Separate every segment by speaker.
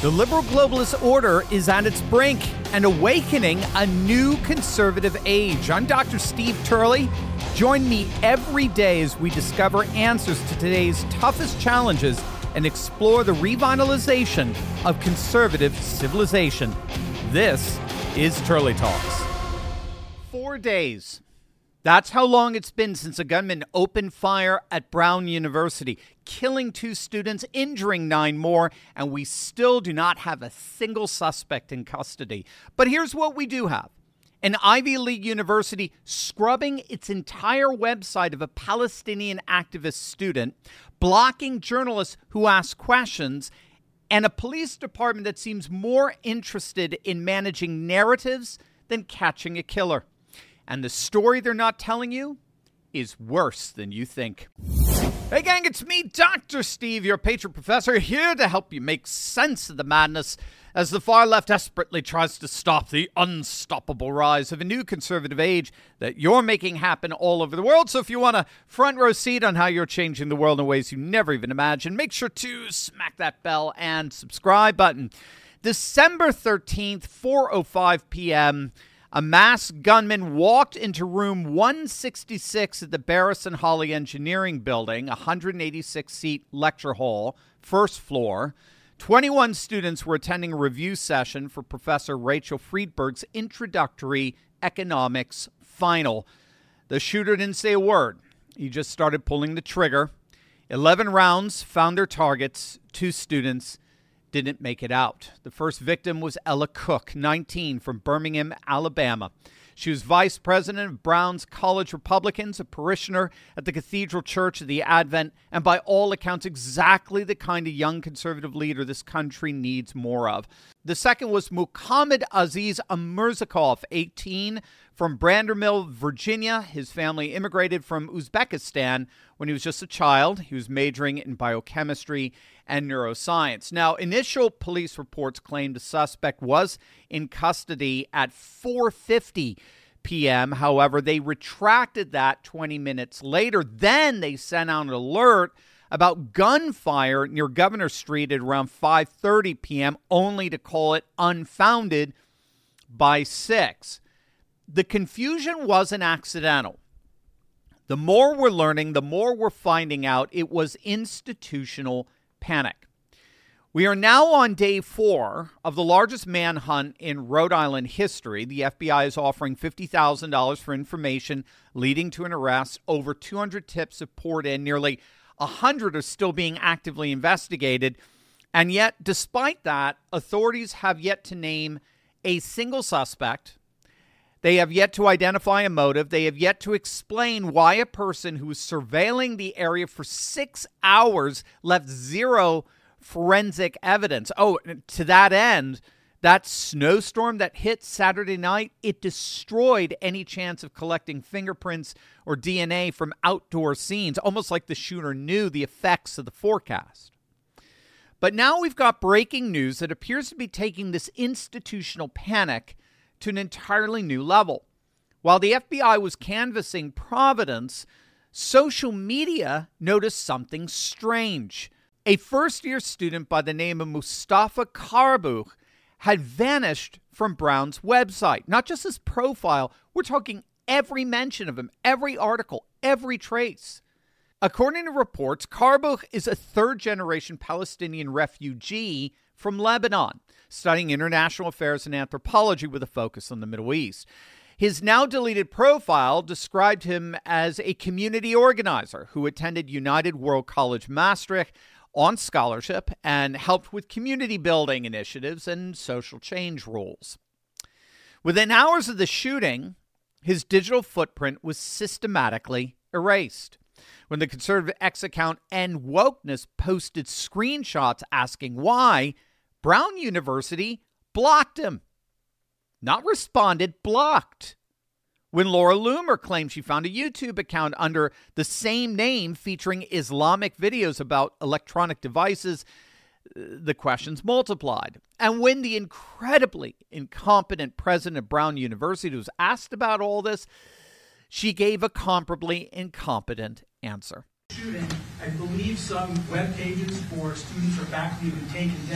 Speaker 1: The liberal globalist order is at its brink and awakening a new conservative age. I'm Dr. Steve Turley. Join me every day as we discover answers to today's toughest challenges and explore the revitalization of conservative civilization. This is Turley Talks. 4 days. That's how long it's been since a gunman opened fire at Brown University, killing 2 students, injuring 9 more, and we still do not have a single suspect in custody. But here's what we do have. An Ivy League university scrubbing its entire website of a Palestinian activist student, blocking journalists who ask questions, and a police department that seems more interested in managing narratives than catching a killer. And the story they're not telling you is worse than you think. Hey gang, it's me, Dr. Steve, your patron professor, here to help you make sense of the madness as the far left desperately tries to stop the unstoppable rise of a new conservative age that you're making happen all over the world. So if you want a front row seat on how you're changing the world in ways you never even imagined, make sure to smack that bell and subscribe button. December 13th, 4:05 p.m., a masked gunman walked into room 166 at the Barris and Holly Engineering Building, a 186-seat lecture hall, first floor. 21 students were attending a review session for Professor Rachel Friedberg's introductory economics final. The shooter didn't say a word. He just started pulling the trigger. 11 rounds found their targets. 2 students didn't make it out. The first victim was Ella Cook, 19, from Birmingham, Alabama. She was vice president of Brown's College Republicans, a parishioner at the Cathedral Church of the Advent, and by all accounts, exactly the kind of young conservative leader this country needs more of. The second was Muhammad Aziz Amirzakov, 18, from Brandermill, Virginia. His family immigrated from Uzbekistan when he was just a child. He was majoring in biochemistry and neuroscience. Now, initial police reports claimed the suspect was in custody at 4:50 p.m. However, they retracted that 20 minutes later. Then they sent out an alert about gunfire near Governor Street at around 5:30 p.m., only to call it unfounded by 6. The confusion wasn't accidental. The more we're learning, the more we're finding out it was institutional panic. We are now on day 4 of the largest manhunt in Rhode Island history. The FBI is offering $50,000 for information leading to an arrest. Over 200 tips have poured in. Nearly 100 are still being actively investigated. And yet, despite that, authorities have yet to name a single suspect. They have yet to identify a motive. They have yet to explain why a person who was surveilling the area for 6 hours left 0 forensic evidence. Oh, to that end, that snowstorm that hit Saturday night, it destroyed any chance of collecting fingerprints or DNA from outdoor scenes, almost like the shooter knew the effects of the forecast. But now we've got breaking news that appears to be taking this institutional panic to an entirely new level. While the FBI was canvassing Providence, social media noticed something strange. A first-year student by the name of Mustafa Karabuh had vanished from Brown's website. Not just his profile, we're talking every mention of him, every article, every trace. According to reports, Karabuh is a third-generation Palestinian refugee from Lebanon, studying international affairs and anthropology with a focus on the Middle East. His now deleted profile described him as a community organizer who attended United World College Maastricht on scholarship and helped with community building initiatives and social change roles. Within hours of the shooting, his digital footprint was systematically erased. When the conservative X account End Wokeness posted screenshots asking why, Brown University blocked him. Not responded, blocked. When Laura Loomer claimed she found a YouTube account under the same name featuring Islamic videos about electronic devices, the questions multiplied. And when the incredibly incompetent president of Brown University was asked about all this, she gave a comparably incompetent answer.
Speaker 2: Shooting, I believe some web pages for students or faculty have been taken down.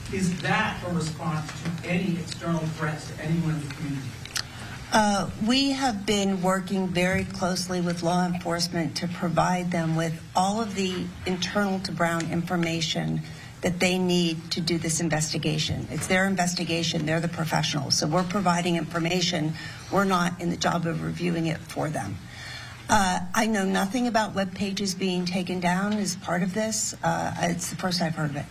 Speaker 2: Is that a response to any external threats to anyone in the community?
Speaker 3: We have been working very closely with law enforcement to provide them with all of the internal to Brown information that they need to do this investigation. It's their investigation. They're the professionals. So we're providing information. We're not in the job of reviewing it for them. I know nothing about web pages being taken down as part of this. It's the first I've heard of it.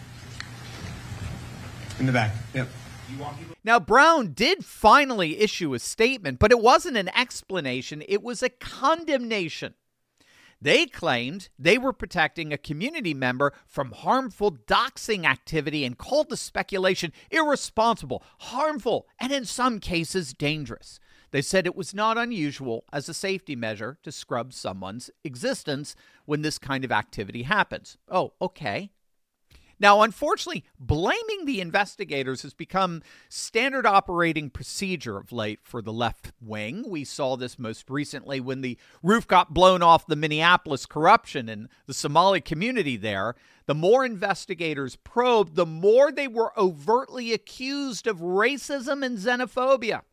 Speaker 4: In the back. Yep.
Speaker 1: Now, Brown did finally issue a statement, but it wasn't an explanation. It was a condemnation. They claimed they were protecting a community member from harmful doxing activity and called the speculation irresponsible, harmful, and in some cases dangerous. They said it was not unusual as a safety measure to scrub someone's existence when this kind of activity happens. Oh, okay. Now, unfortunately, blaming the investigators has become standard operating procedure of late for the left wing. We saw this most recently when the roof got blown off the Minneapolis corruption in the Somali community there. The more investigators probed, the more they were overtly accused of racism and xenophobia.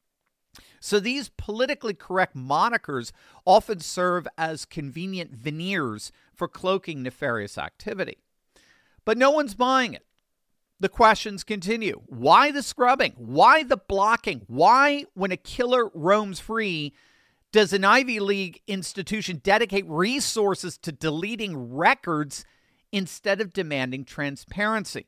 Speaker 1: So these politically correct monikers often serve as convenient veneers for cloaking nefarious activity. But no one's buying it. The questions continue. Why the scrubbing? Why the blocking? Why, when a killer roams free, does an Ivy League institution dedicate resources to deleting records instead of demanding transparency?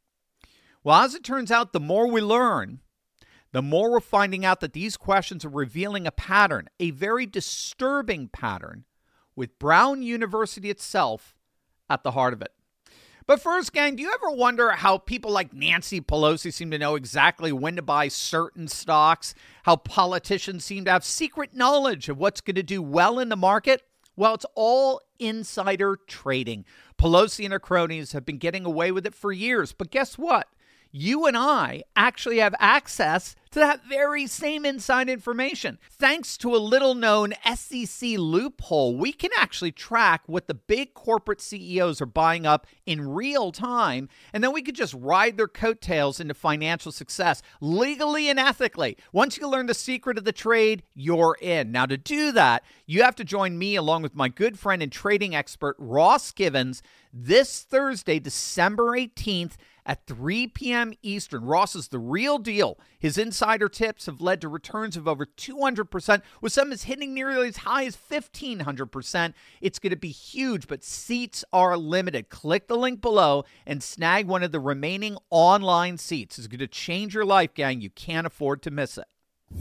Speaker 1: Well, as it turns out, the more we learn, the more we're finding out that these questions are revealing a pattern, a very disturbing pattern, with Brown University itself at the heart of it. But first, gang, do you ever wonder how people like Nancy Pelosi seem to know exactly when to buy certain stocks? How politicians seem to have secret knowledge of what's going to do well in the market? Well, it's all insider trading. Pelosi and her cronies have been getting away with it for years. But guess what? You and I actually have access to that very same inside information. Thanks to a little-known SEC loophole, we can actually track what the big corporate CEOs are buying up in real time, and then we could just ride their coattails into financial success, legally and ethically. Once you learn the secret of the trade, you're in. Now, to do that, you have to join me along with my good friend and trading expert, Ross Givens, this Thursday, December 18th, at 3 p.m. Eastern. Ross is the real deal. His insider tips have led to returns of over 200%, with some is hitting nearly as high as 1,500%. It's going to be huge, but seats are limited. Click the link below and snag one of the remaining online seats. It's going to change your life, gang. You can't afford to miss it.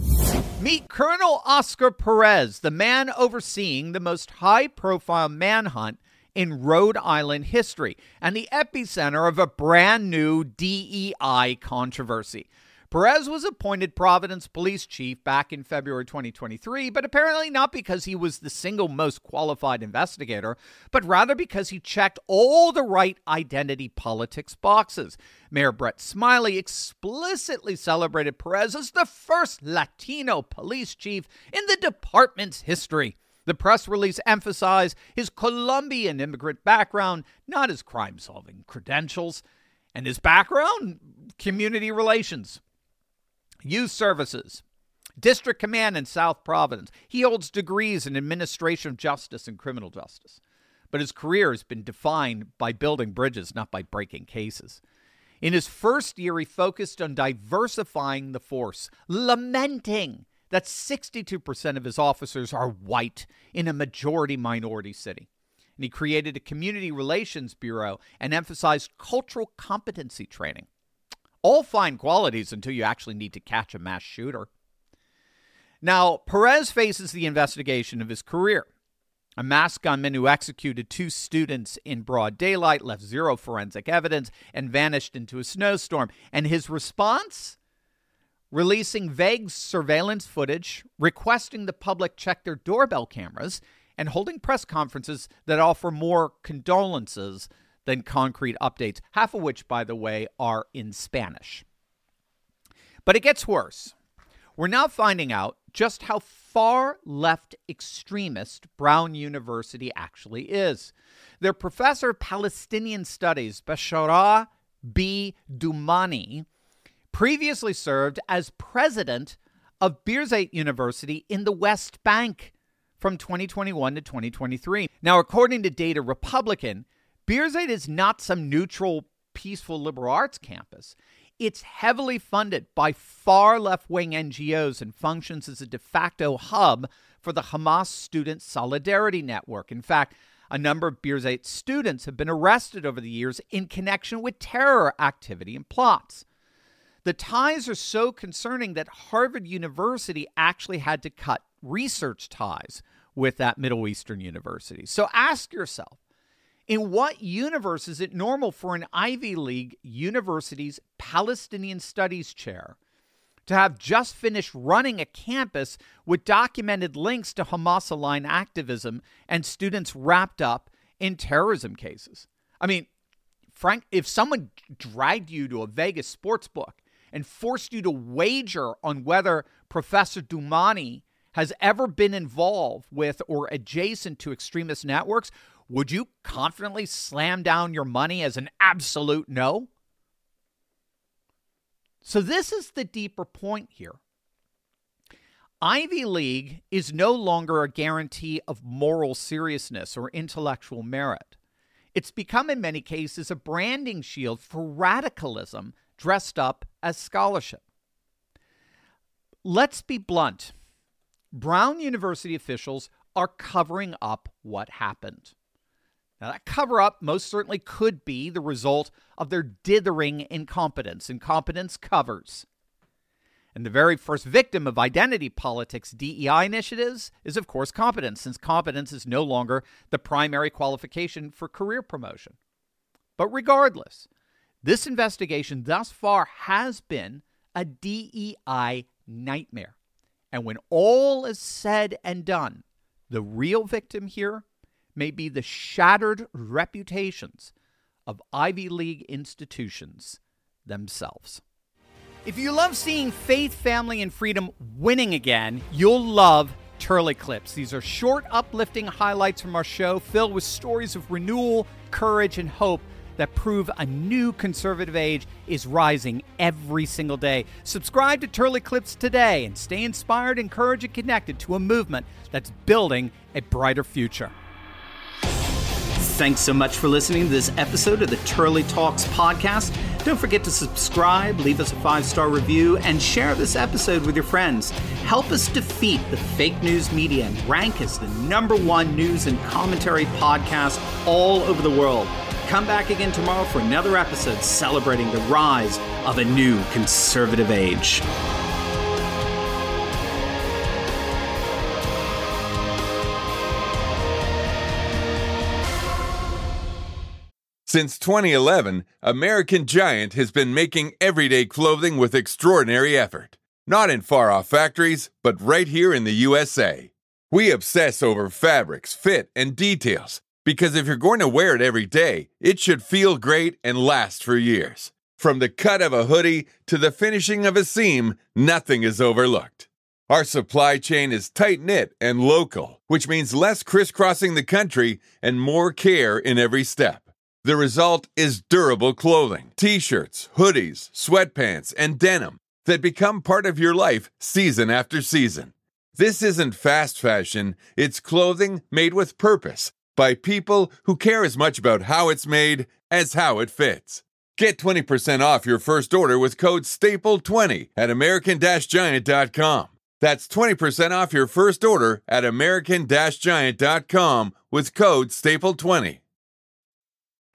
Speaker 1: Meet Colonel Oscar Perez, the man overseeing the most high-profile manhunt in Rhode Island history and the epicenter of a brand new DEI controversy. Perez was appointed Providence police chief back in February 2023, but apparently not because he was the single most qualified investigator, but rather because he checked all the right identity politics boxes. Mayor Brett Smiley explicitly celebrated Perez as the first Latino police chief in the department's history. The press release emphasized his Colombian immigrant background, not his crime-solving credentials, and his background, community relations, youth services, district command in South Providence. He holds degrees in administration of justice and criminal justice. But his career has been defined by building bridges, not by breaking cases. In his first year, he focused on diversifying the force, lamenting that 62% of his officers are white in a majority-minority city. And he created a community relations bureau and emphasized cultural competency training. All fine qualities until you actually need to catch a mass shooter. Now, Perez faces the investigation of his career. A masked gunman who executed 2 students in broad daylight, left 0 forensic evidence, and vanished into a snowstorm. And his response? Releasing vague surveillance footage, requesting the public check their doorbell cameras, and holding press conferences that offer more condolences than concrete updates, half of which, by the way, are in Spanish. But it gets worse. We're now finding out just how far left extremist Brown University actually is. Their professor of Palestinian studies, Bashara B. Doumani, previously served as president of Birzeit University in the West Bank from 2021 to 2023. Now, according to Data Republican, Birzeit is not some neutral, peaceful liberal arts campus. It's heavily funded by far left-wing NGOs and functions as a de facto hub for the Hamas Student Solidarity Network. In fact, a number of Birzeit students have been arrested over the years in connection with terror activity and plots. The ties are so concerning that Harvard University actually had to cut research ties with that Middle Eastern university. So ask yourself, in what universe is it normal for an Ivy League university's Palestinian Studies chair to have just finished running a campus with documented links to Hamas-aligned activism and students wrapped up in terrorism cases? I mean, Frank, if someone dragged you to a Vegas sports book and forced you to wager on whether Professor Doumani has ever been involved with or adjacent to extremist networks, would you confidently slam down your money as an absolute no? So this is the deeper point here. Ivy League is no longer a guarantee of moral seriousness or intellectual merit. It's become, in many cases, a branding shield for radicalism dressed up as scholarship. Let's be blunt. Brown University officials are covering up what happened. Now, that cover-up most certainly could be the result of their dithering incompetence. Incompetence covers. And the very first victim of identity politics DEI initiatives is, of course, competence, since competence is no longer the primary qualification for career promotion. But regardless, this investigation thus far has been a DEI nightmare. And when all is said and done, the real victim here may be the shattered reputations of Ivy League institutions themselves. If you love seeing faith, family, and freedom winning again, you'll love Turley Clips. These are short, uplifting highlights from our show filled with stories of renewal, courage, and hope that prove a new conservative age is rising every single day. Subscribe to Turley Clips today and stay inspired, encouraged, and connected to a movement that's building a brighter future. Thanks so much for listening to this episode of the Turley Talks podcast. Don't forget to subscribe, leave us a 5-star review, and share this episode with your friends. Help us defeat the fake news media and rank as the #1 news and commentary podcast all over the world. Come back again tomorrow for another episode celebrating the rise of a new conservative age.
Speaker 4: Since 2011, American Giant has been making everyday clothing with extraordinary effort. Not in far-off factories, but right here in the USA. We obsess over fabrics, fit, and details, because if you're going to wear it every day, it should feel great and last for years. From the cut of a hoodie to the finishing of a seam, nothing is overlooked. Our supply chain is tight-knit and local, which means less crisscrossing the country and more care in every step. The result is durable clothing, t-shirts, hoodies, sweatpants, and denim that become part of your life season after season. This isn't fast fashion, it's clothing made with purpose by people who care as much about how it's made as how it fits. Get 20% off your first order with code STAPLE20 at American-Giant.com. That's 20% off your first order at American-Giant.com with code STAPLE20.